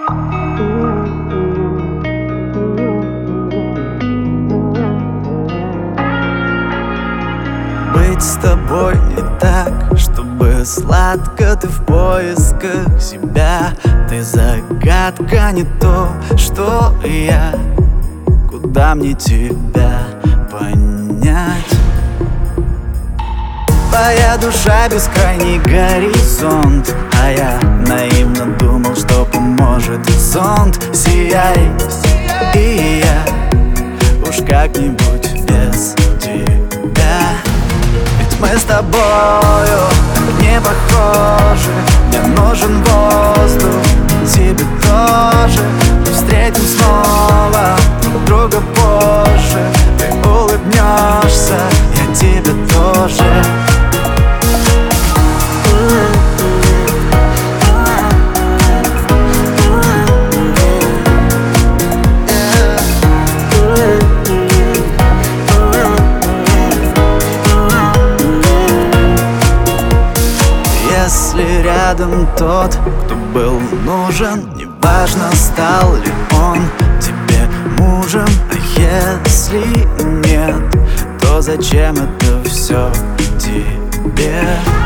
Быть с тобой не так, чтобы сладко ты в поисках себя. Ты загадка, не то, что я. Куда мне тебя понять? Твоя душа бескрайний горизонт, а я наивно думал, что поможет зонт. Сияй, и я уж как-нибудь без тебя. Ведь мы с тобою не похожи. Мне нужен воздух, тебе тоже. Мы встретим снова друг друга позже. Ты улыбнешься, я тебе тоже. Если рядом тот, кто был нужен, неважно, стал ли он тебе мужем. А если нет, то зачем это все тебе?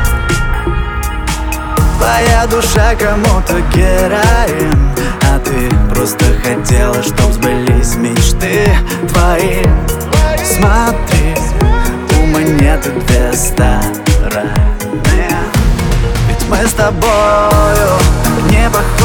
Твоя душа кому-то героин, а ты просто хотела, чтоб сбылись мечты твои. Смотри, у монеты две стороны. Мы с тобою не похожи.